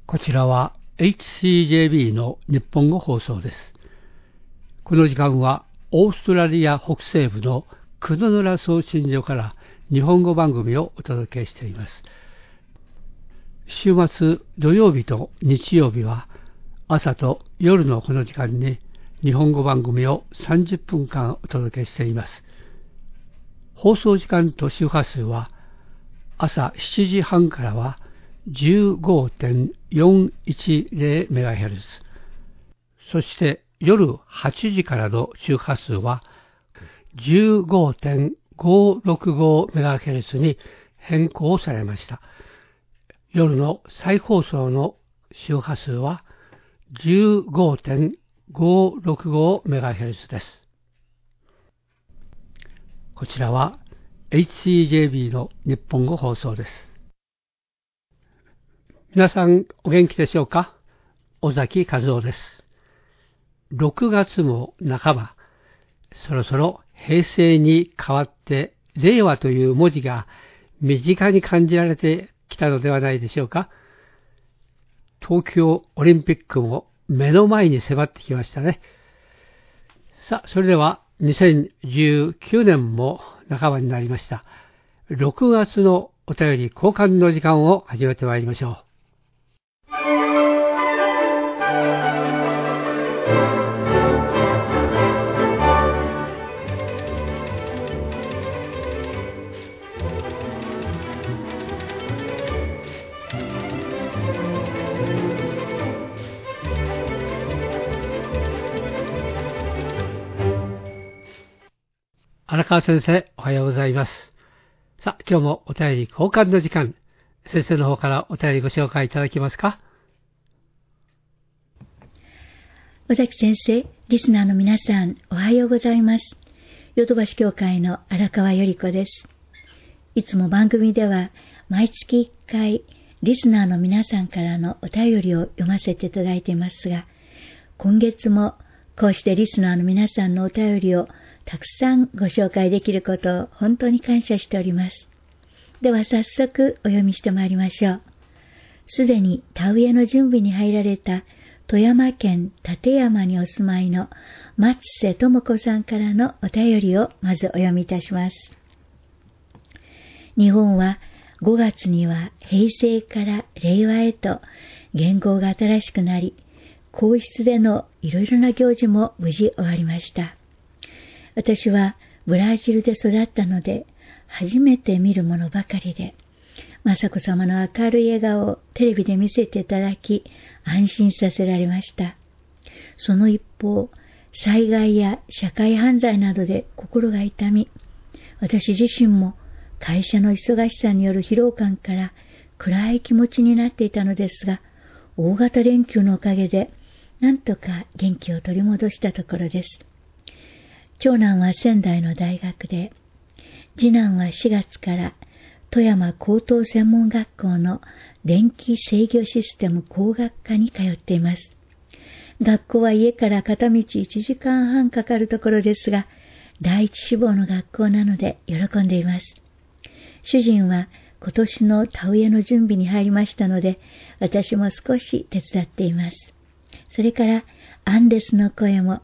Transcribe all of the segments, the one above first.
こちらは HCJB の日本語放送です。この時間はオーストラリア北西部のクドヌラ送信所から日本語番組をお届けしています。週末土曜日と日曜日は朝と夜のこの時間に日本語番組を30分間お届けしています。放送時間と周波数は朝7時半からは 15.410MHz、 そして夜8時からの周波数は 15.565MHz に変更されました。夜の再放送の周波数は 15.565MHz です。こちらは HCJB の日本語放送です。皆さんお元気でしょうか？尾崎和夫です。6月も半ば、そろそろ平成に変わって令和という文字が身近に感じられてきたのではないでしょうか。東京オリンピックも目の前に迫ってきましたね。さあ、それでは2019年も半ばになりました。6月のお便り交換の時間を始めてまいりましょう。荒川先生、おはようございます。さあ、今日もお便り交換の時間。先生の方からお便りご紹介いただけますか？ 尾崎先生、リスナーの皆さん、おはようございます。ヨドバシ協会の荒川より子です。いつも番組では、毎月1回、リスナーの皆さんからのお便りを読ませていただいていますが、今月もこうしてリスナーの皆さんのお便りをたくさんご紹介できることを本当に感謝しております。では早速お読みしてまいりましょう。すでに田植えの準備に入られた富山県立山にお住まいの松瀬智子さんからのお便りをまずお読みいたします。日本は5月には平成から令和へと元号が新しくなり、皇室でのいろいろな行事も無事終わりました。私はブラジルで育ったので、初めて見るものばかりで、雅子さまの明るい笑顔をテレビで見せていただき、安心させられました。その一方、災害や社会犯罪などで心が痛み、私自身も会社の忙しさによる疲労感から暗い気持ちになっていたのですが、大型連休のおかげで、なんとか元気を取り戻したところです。長男は仙台の大学で、次男は4月から富山高等専門学校の電気制御システム工学科に通っています。学校は家から片道1時間半かかるところですが、第一志望の学校なので喜んでいます。主人は今年の田植えの準備に入りましたので、私も少し手伝っています。それからアンデスの声も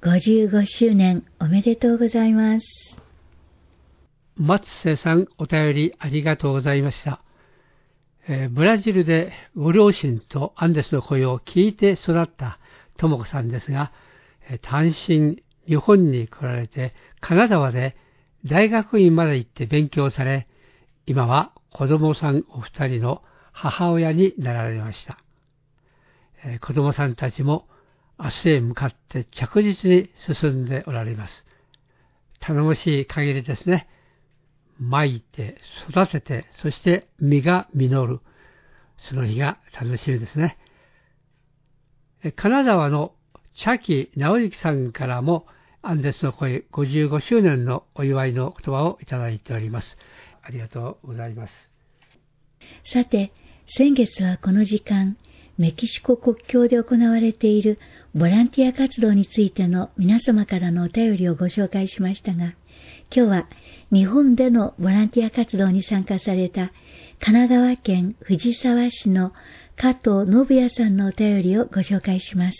55周年おめでとうございます。 松瀬さん、お便りありがとうございました。ブラジルでご両親とアンデスの声を聞いて育った智子さんですが、単身日本に来られて金沢で大学院まで行って勉強され、今は子供さんお二人の母親になられました。子供さんたちも明日へ向かって着実に進んでおられます。頼もしい限りですね。蒔いて育てて、そして実が実る、その日が楽しみですね。金沢の茶木直之さんからもアンデスの声55周年のお祝いの言葉をいただいております。ありがとうございます。 さて、先月はこの時間、メキシコ国境で行われているボランティア活動についての皆様からのお便りをご紹介しましたが、今日は日本でのボランティア活動に参加された神奈川県藤沢市の加藤信也さんのお便りをご紹介します。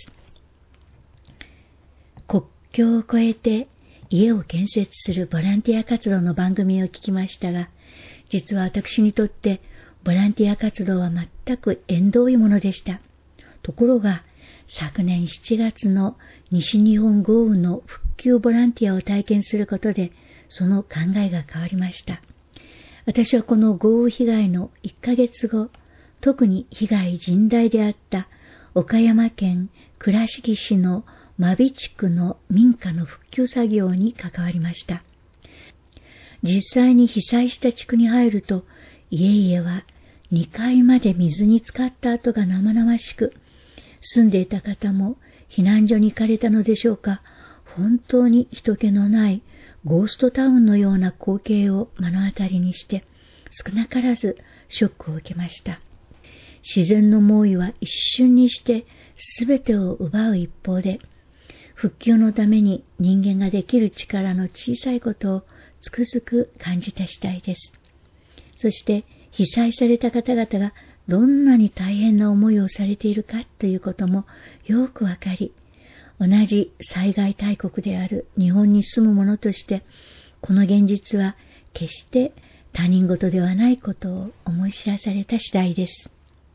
国境を越えて家を建設するボランティア活動の番組を聞きましたが、実は私にとってボランティア活動は全く縁遠いものでした。ところが、昨年7月の西日本豪雨の復旧ボランティアを体験することで、その考えが変わりました。私はこの豪雨被害の1ヶ月後、特に被害甚大であった岡山県倉敷市の真備地区の民家の復旧作業に関わりました。実際に被災した地区に入ると、家々は2階まで水に浸かった跡が生々しく、住んでいた方も避難所に行かれたのでしょうか、本当に人気のないゴーストタウンのような光景を目の当たりにして、少なからずショックを受けました。自然の猛威は一瞬にして全てを奪う一方で、復旧のために人間ができる力の小さいことをつくづく感じた次第です。そして被災された方々がどんなに大変な思いをされているかということもよくわかり、同じ災害大国である日本に住む者として、この現実は決して他人事ではないことを思い知らされた次第です。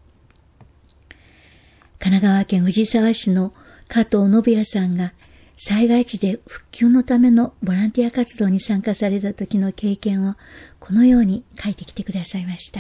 神奈川県藤沢市の加藤信也さんが災害地で復旧のためのボランティア活動に参加された時の経験をこのように書いてきてくださいました。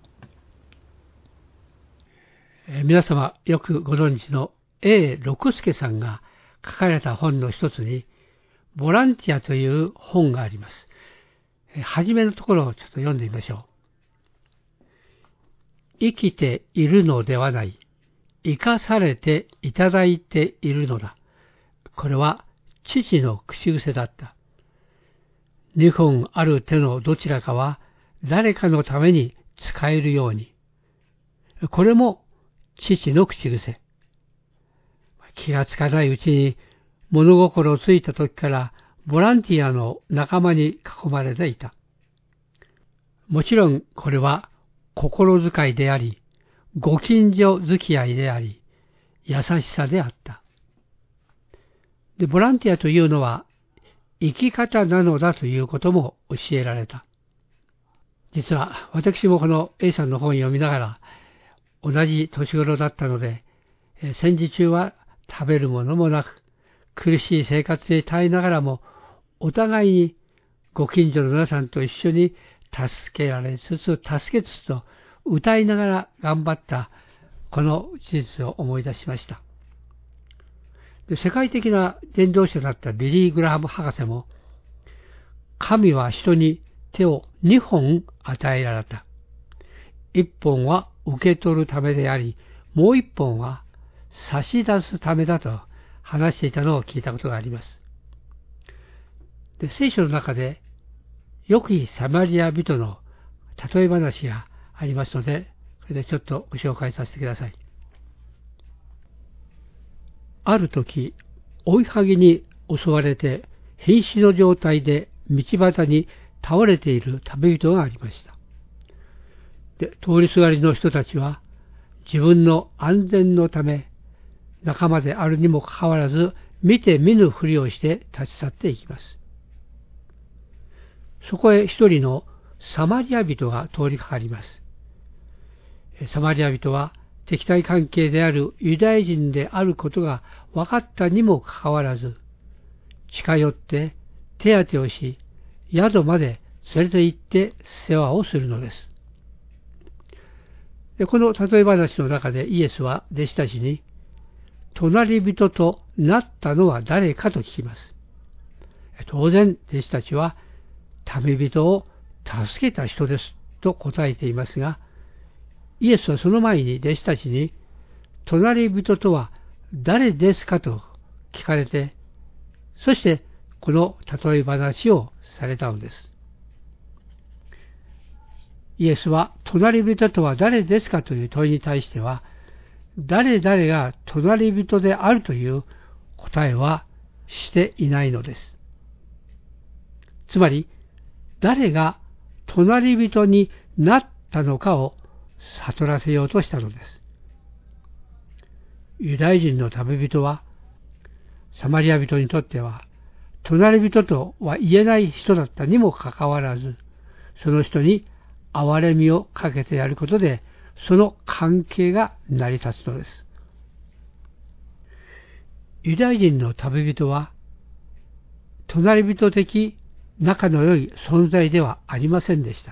皆様よくご存知の A. 六輔さんが書かれた本の一つに、ボランティアという本があります。はじめのところをちょっと読んでみましょう。生きているのではない。生かされていただいているのだ。これは父の口癖だった。2本ある手のどちらかは誰かのために使えるように。これも父の口癖。気がつかないうちに物心ついた時からボランティアの仲間に囲まれていた。もちろんこれは心遣いであり、ご近所付き合いであり、優しさであった。で、ボランティアというのは生き方なのだということも教えられた。実は私もこの A さんの本を読みながら、同じ年頃だったので、戦時中は食べるものもなく、苦しい生活に耐えながらも、お互いにご近所の皆さんと一緒に助けつつと歌いながら頑張ったこの事実を思い出しました。で、世界的な伝道者だったビリー・グラハム博士も、神は人に手を2本与えられた。1本は受け取るためであり、もう1本は差し出すためだと話していたのを聞いたことがあります。で、聖書の中で、良きサマリア人の例え話がありますので、それでちょっとご紹介させてください。ある時、追いはぎに襲われて、瀕死の状態で道端に倒れている旅人がありました。で、通りすがりの人たちは、自分の安全のため、仲間であるにもかかわらず、見て見ぬふりをして立ち去っていきます。そこへ一人のサマリア人が通りかかります。サマリア人は敵対関係であるユダヤ人であることが分かったにもかかわらず、近寄って手当てをし、宿まで連れて行って世話をするのです。で、この例え話の中でイエスは弟子たちに、隣人となったのは誰かと聞きます。当然、弟子たちは、旅人を助けた人ですと答えていますが、イエスはその前に弟子たちに、隣人とは誰ですかと聞かれて、そしてこの例え話をされたのです。イエスは隣人とは誰ですかという問いに対しては、誰々が隣人であるという答えはしていないのです。つまり、誰が隣人になったのかを悟らせようとしたのです。 ユダヤ人の旅人は、サマリア人にとっては、隣人とは言えない人だったにもかかわらず、その人に憐れみをかけてやることで、その関係が成り立つのです。ユダヤ人の旅人は、隣人的仲の良い存在ではありませんでした。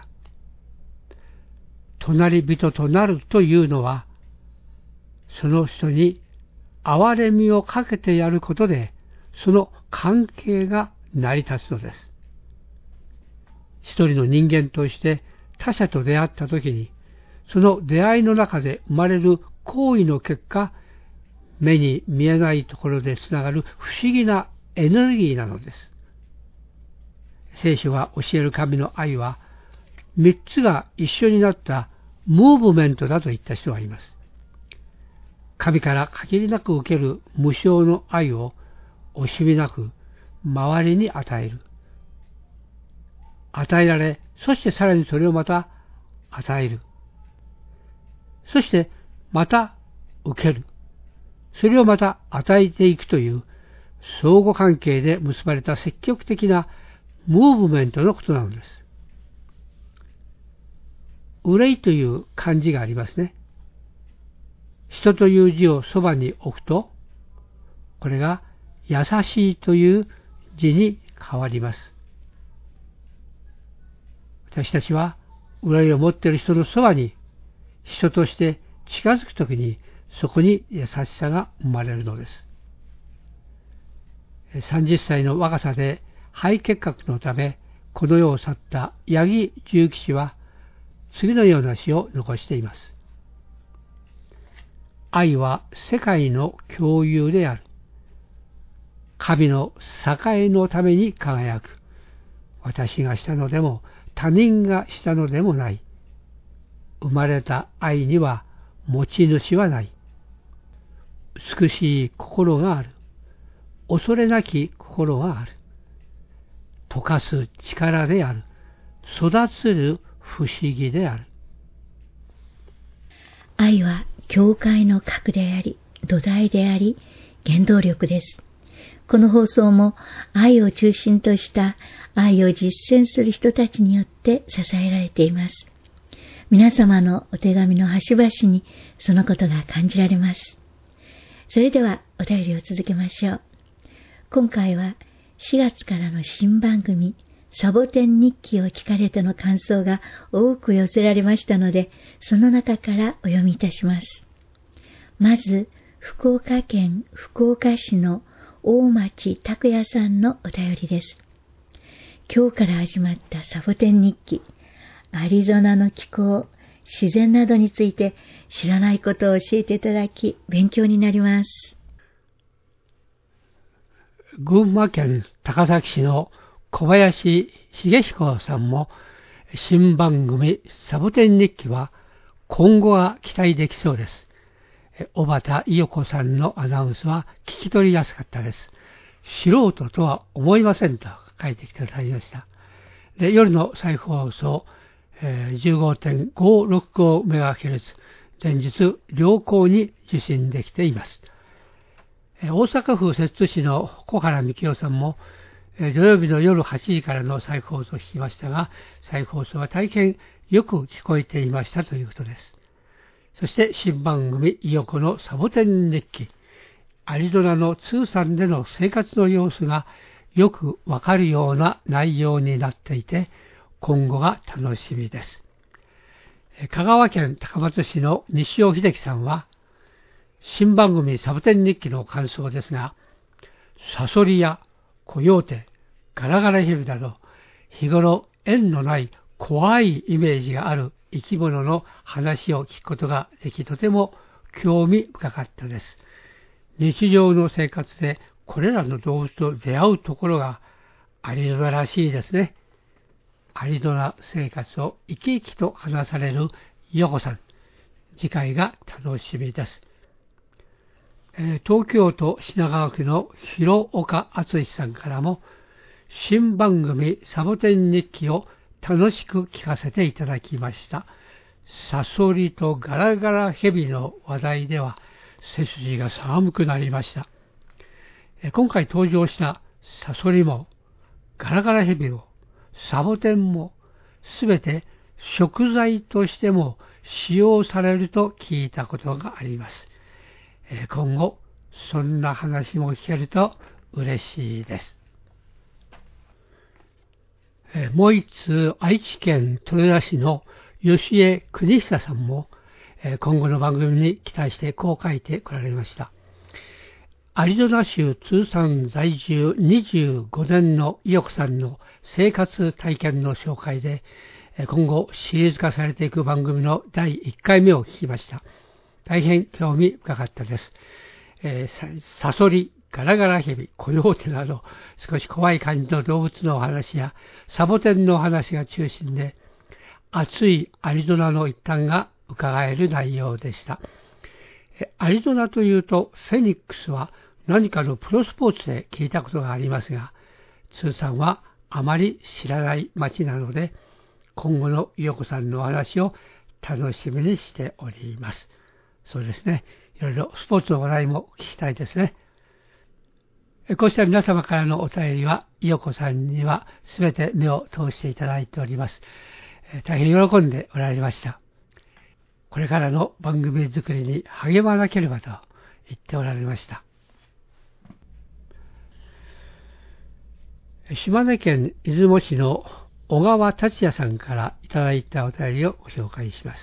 隣人となるというのは、その人に憐れみをかけてやることで、その関係が成り立つのです。一人の人間として他者と出会ったときに、その出会いの中で生まれる行為の結果、目に見えないところでつながる不思議なエネルギーなのです。聖書が教える神の愛は、三つが一緒になったムーブメントだと言った人がいます。神から限りなく受ける無償の愛を惜しみなく周りに与える。与えられ、そしてさらにそれをまた与える。そしてまた受ける。それをまた与えていくという相互関係で結ばれた積極的なムーブメントのことなのです。憂いという漢字がありますね。人という字をそばに置くと、これが優しいという字に変わります。私たちは憂いを持っている人のそばに人として近づくときにそこに優しさが生まれるのです。30歳の若さで肺結核のためこの世を去った八木重吉は次のような詩を残しています。愛は世界の共有である。神の栄のために輝く。私がしたのでも他人がしたのでもない。生まれた愛には持ち主はない。美しい心がある。恐れなき心がある。溶かす力である。育つる不思議である。 愛は教会の核であり、土台であり、原動力です。この放送も愛を中心とした愛を実践する人たちによって支えられています。皆様のお手紙の端々にそのことが感じられます。それではお便りを続けましょう。今回は4月からの新番組サボテン日記を聞かれての感想が多く寄せられましたので、その中からお読みいたします。まず、福岡県福岡市の大町拓也さんのお便りです。今日から始まったサボテン日記、アリゾナの気候、自然などについて知らないことを教えていただき、勉強になります。 群馬県高崎市の小林茂彦さんも、新番組サボテン日記は今後が期待できそうです。小畑伊代子さんのアナウンスは聞き取りやすかったです。素人とは思いませんと書いてきていただきました。で、夜の再放送、15.565MHz、連日良好に受信できています。大阪府摂津市の小原幹夫さんも、土曜日の夜8時からの再放送を聞きましたが、再放送は大変よく聞こえていましたということです。そして新番組伊代子のサボテン日記、アリゾナの通産での生活の様子がよくわかるような内容になっていて、今後が楽しみです。香川県高松市の西尾秀樹さんは、新番組サボテン日記の感想ですが、サソリやコヨーテ、ガラガラヘビなど、日頃縁のない怖いイメージがある生き物の話を聞くことができ、とても興味深かったです。日常の生活でこれらの動物と出会うところがアリゾナらしいですね。アリゾナ生活を生き生きと話されるヨコさん。次回が楽しみです。東京都品川区の広岡敦さんからも、新番組サボテン日記を楽しく聞かせていただきました。サソリとガラガラヘビの話題では、 背筋が寒くなりました。今回登場したサソリも、ガラガラヘビも、サボテンも、すべて食材としても使用されると聞いたことがあります。今後、そんな話も聞けると嬉しいです。もう一通、愛知県豊田市の吉江邦久さんも、今後の番組に期待してこう書いてこられました。アリゾナ州通算在住25年の伊代子さんの生活体験の紹介で、今後シリーズ化されていく番組の第1回目を聞きました。大変興味深かったです。サソリ、ガラガラヘビ、コヨーテなど少し怖い感じの動物のお話やサボテンのお話が中心で、暑いアリゾナの一端が伺える内容でした。アリゾナというとフェニックスは何かのプロスポーツで聞いたことがありますが、通さんはあまり知らない町なので、今後の伊代子さんのお話を楽しみにしております。そうですね。いろいろスポーツの話題も聞きたいですね。こうした皆様からのお便りは、伊代子さんにはすべて目を通していただいております。大変喜んでおられました。これからの番組作りに励まなければと言っておられました。島根県出雲市の小川達也さんからいただいたお便りをご紹介します。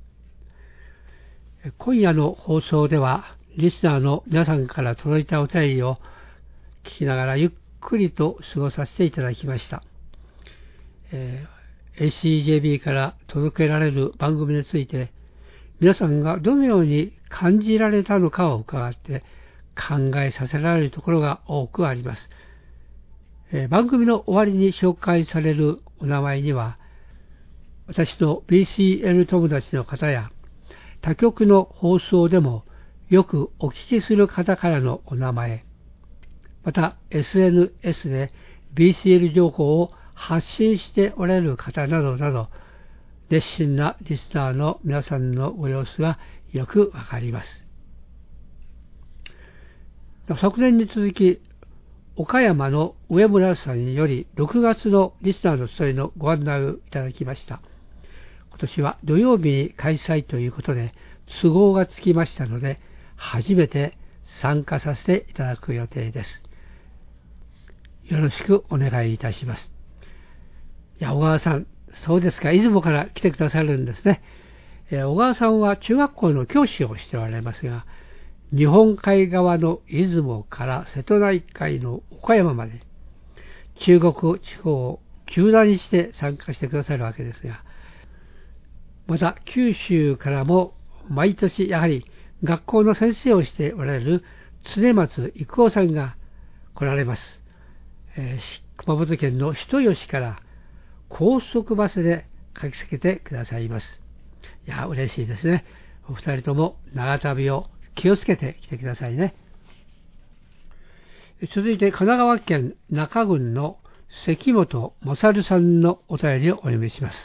今夜の放送では、リスナーの皆さんから届いたお便りを聞きながらゆっくりと過ごさせていただきました。ACJB から届けられる番組について、皆さんがどのように感じられたのかを伺って考えさせられるところが多くあります。番組の終わりに紹介されるお名前には、私の BCL 友達の方や他局の放送でもよくお聞きする方からのお名前、また SNS で BCL 情報を発信しておられる方などなど、熱心なリスナーの皆さんのご様子がよくわかります。昨年に続き、岡山の上村さんより6月のリスナーの一人のご案内をいただきました。今年は土曜日に開催ということで都合がつきましたので、初めて参加させていただく予定です。よろしくお願いいたします。小川さん、そうですか、出雲から来てくださるんですね。小川さんは中学校の教師をしておられますが、日本海側の出雲から瀬戸内海の岡山まで中国地方を縦断して参加してくださるわけですが、また九州からも毎年やはり学校の先生をしておられる常松育夫さんが来られます。熊本県の人吉から高速バスで駆けつけてくださいます。いや、嬉しいですね。お二人とも長旅を気をつけて来てくださいね。続いて神奈川県中郡の関本勝さんのお便りをお読みします。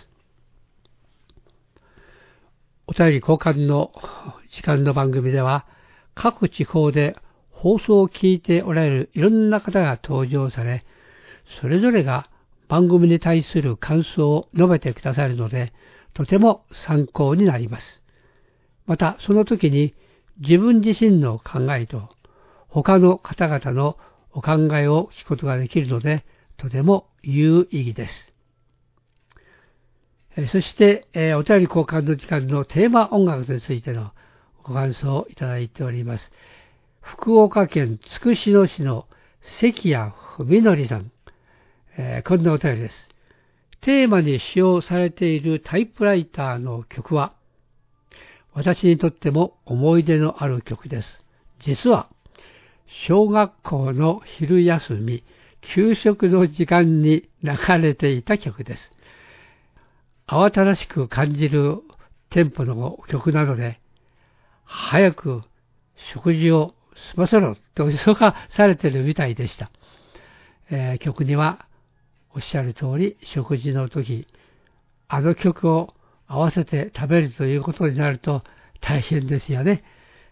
お便り交換の時間の番組では、各地方で放送を聞いておられるいろんな方が登場され、それぞれが番組に対する感想を述べてくださるので、とても参考になります。また、その時に自分自身の考えと他の方々のお考えを聞くことができるので、とても有意義です。そして、お便り交換の時間のテーマ音楽についてのご感想をいただいております。福岡県筑紫野市の関谷文則さん、こんなお便りです。テーマに使用されているタイプライターの曲は、私にとっても思い出のある曲です。実は、小学校の昼休み、給食の時間に流れていた曲です。慌ただしく感じるテンポの曲なので、早く食事を済ませろと急がされているみたいでした。曲にはおっしゃる通り、食事の時、あの曲を合わせて食べるということになると大変ですよね。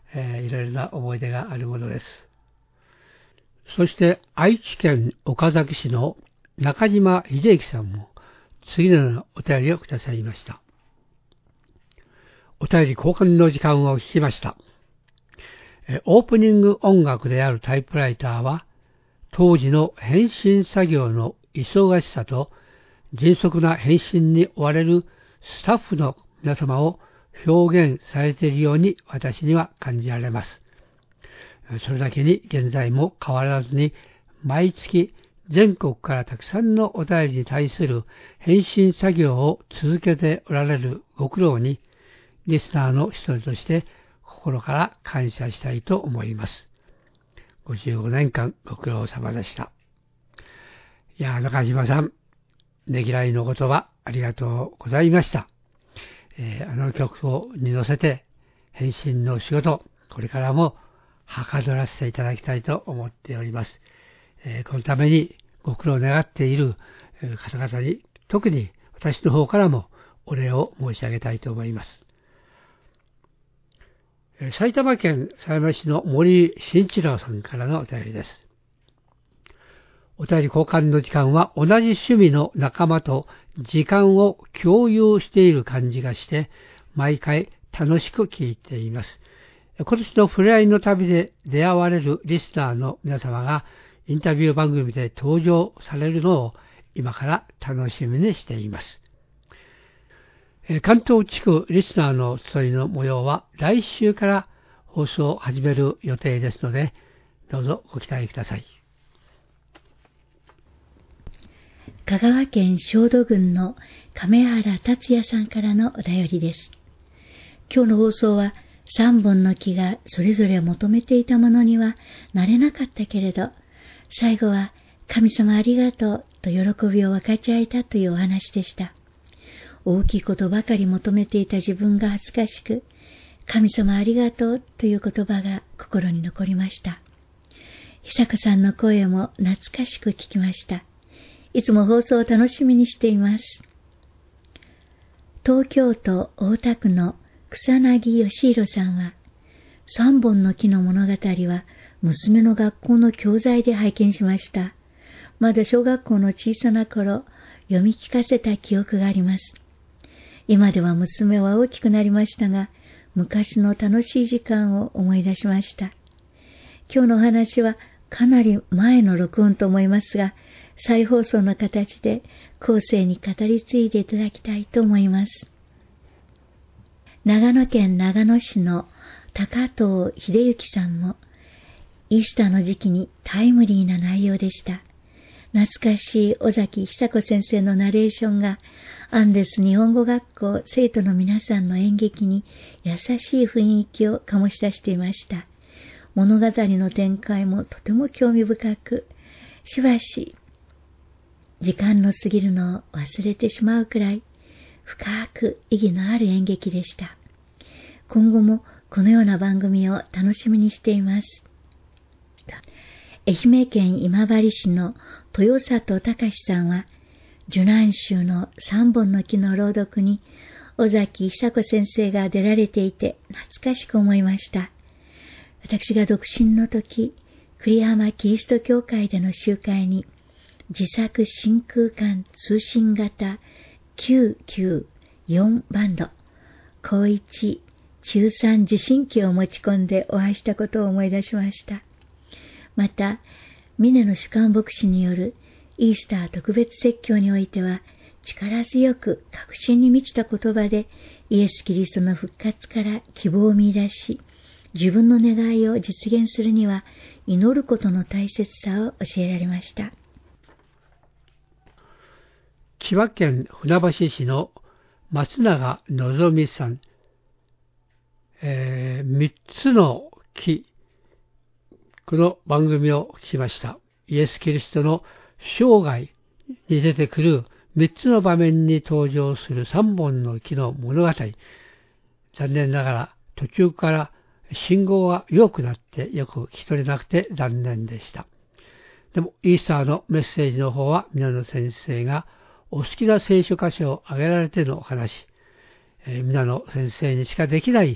いろいろな思い出があるものです。そして愛知県岡崎市の中島秀之さんも次のようなお便りをくださいました。お便り交換の時間を聞きました。オープニング音楽であるタイプライターは、当時の返信作業の忙しさと迅速な返信に追われるスタッフの皆様を表現されているように私には感じられます。それだけに現在も変わらずに毎月全国からたくさんのお便りに対する返信作業を続けておられるご苦労にリスナーの一人として心から感謝したいと思います。55年間ご苦労様でした。いや、中島さん、ねぎらいの言葉ありがとうございました。あの曲に乗せて返信の仕事、これからもはかどらせていただきたいと思っております。このためにご苦労を願っている方々に、特に私の方からもお礼を申し上げたいと思います。埼玉県狭山市の森慎一郎さんからのお便りです。お便り交換の時間は同じ趣味の仲間と時間を共有している感じがして毎回楽しく聞いています。今年のふれあいの旅で出会われるリスナーの皆様がインタビュー番組で登場されるのを今から楽しみにしています。関東地区リスナーの集いの模様は来週から放送を始める予定ですので、どうぞご期待ください。 香川県小土郡の亀原達也さんからのお便りです。今日の放送は3本の木がそれぞれ求めていたものにはなれなかったけれど、最後は神様ありがとうと喜びを分かち合えたというお話でした。大きいことばかり求めていた自分が恥ずかしく、神様ありがとうという言葉が心に残りました。久子さんの声も懐かしく聞きました。いつも放送を楽しみにしています。東京都大田区の草薙義弘さんは、3本の木の物語は娘の学校の教材で拝見しました。まだ小学校の小さな頃、読み聞かせた記憶があります。今では娘は大きくなりましたが、昔の楽しい時間を思い出しました。今日のお話はかなり前の録音と思いますが、再放送の形で後世に語り継いでいただきたいと思います。長野県長野市の高藤秀幸さんも、イースターの時期にタイムリーな内容でした。懐かしい尾崎久子先生のナレーションがアンデス日本語学校生徒の皆さんの演劇に優しい雰囲気を醸し出していました。物語の展開もとても興味深く、しばし時間の過ぎるのを忘れてしまうくらい深く意義のある演劇でした。今後もこのような番組を楽しみにしています。愛媛県今治市の豊里隆さんは、受難集の3本の木の朗読に尾崎久子先生が出られていて懐かしく思いました。私が独身の時、栗浜キリスト教会での集会に自作真空管通信型994バンド、高1中3受信機を持ち込んでお会いしたことを思い出しました。また、峰野主幹牧師によるイースター特別説教においては、力強く確信に満ちた言葉でイエス・キリストの復活から希望を見出し、自分の願いを実現するには祈ることの大切さを教えられました。 千葉県船橋市の松永のぞみさん、3つの木、この番組を聞きました。イエス・キリストの生涯に出てくる3つの場面に登場する3本の木の物語。残念ながら途中から信号が弱くなってよく聞き取れなくて残念でした。でもイースターのメッセージの方は皆野先生がお好きな聖書箇所を挙げられてのお話、皆野先生にしかできない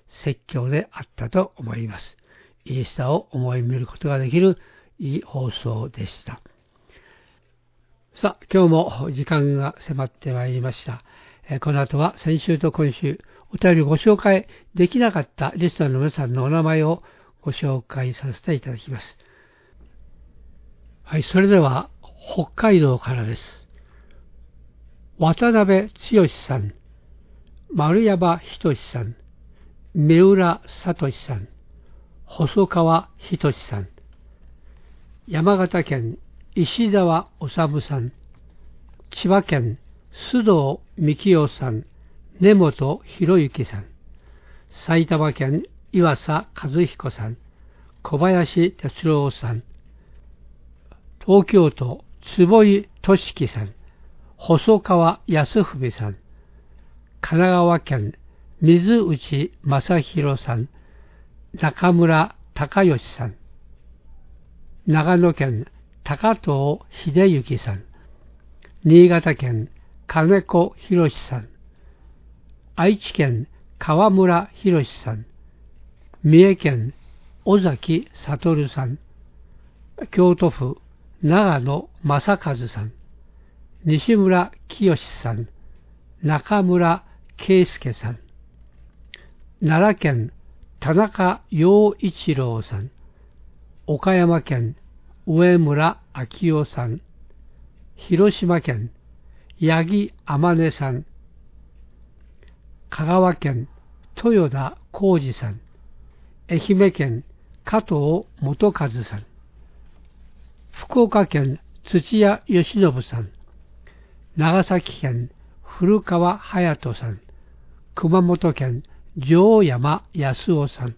説教であったと思います。イースターを思い見ることができるいい放送でした。さあ、今日も時間が迫ってまいりました。この後は先週と今週、お便りご紹介できなかったリスナーの皆さんのお名前をご紹介させていただきます。はい、それでは北海道からです。渡辺剛さん、丸山仁さん、三浦聡さん、細川仁さん、山形県石澤治さん、千葉県須藤幹夫さん、根本博之さん、埼玉県岩佐和彦さん、小林哲郎さん、東京都坪井俊樹さん、細川康文さん、神奈川県水内正弘さん、中村隆義さん、長野県高藤秀幸さん、新潟県金子博さん、愛知県川村博さん、三重県尾崎悟さん、京都府長野正和さん、西村清さん、中村圭介さん、奈良県田中陽一郎さん、岡山県上村昭夫さん、広島県八木天音さん、香川県豊田浩二さん、愛媛県加藤元和さん、福岡県土屋義信さん、長崎県古川隼人さん、熊本県城山康夫さん、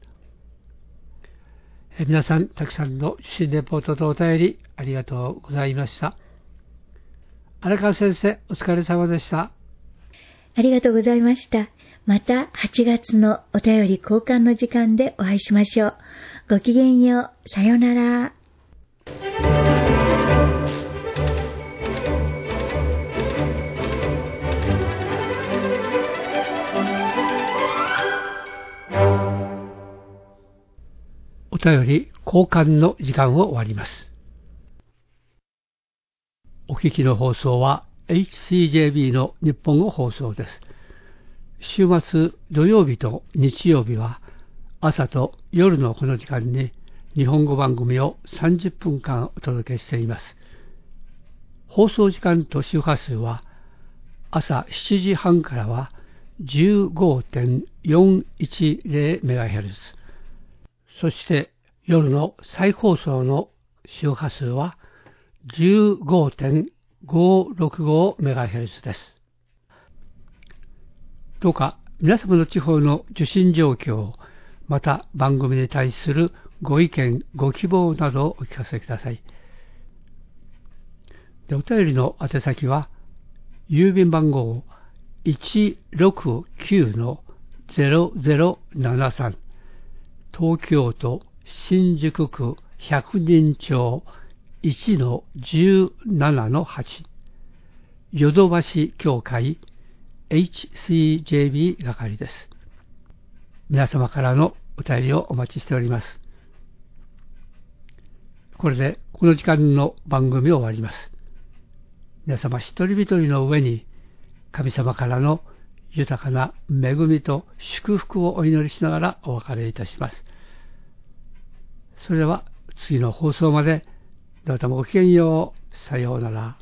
皆さんたくさんの受信レポートとお便りありがとうございました。荒川先生、お疲れ様でした。 ありがとうございました。また8月のお便り交換の時間でお会いしましょう。ごきげんよう。さようなら。 お便り交換の時間を終わります。お聞きの放送は HCJB の日本語放送です。週末土曜日と日曜日は朝と夜のこの時間に日本語番組を30分間お届けしています。放送時間と周波数は朝7時半からは 15.410MHz、そして夜の再放送の周波数は 15.565MHz です。どうか皆様の地方の受信状況、また番組に対するご意見、ご希望などをお聞かせください。お便りの宛先は、郵便番号 169-0073、東京都新宿区百人町 1-17-8、ヨドバシ協会HCJB 係です。皆様からのお便りをお待ちしております。これでこの時間の番組を終わります。皆様一人一人の上に神様からの豊かな恵みと祝福をお祈りしながらお別れいたします。それでは次の放送までどうぞごきげんよう。さようなら。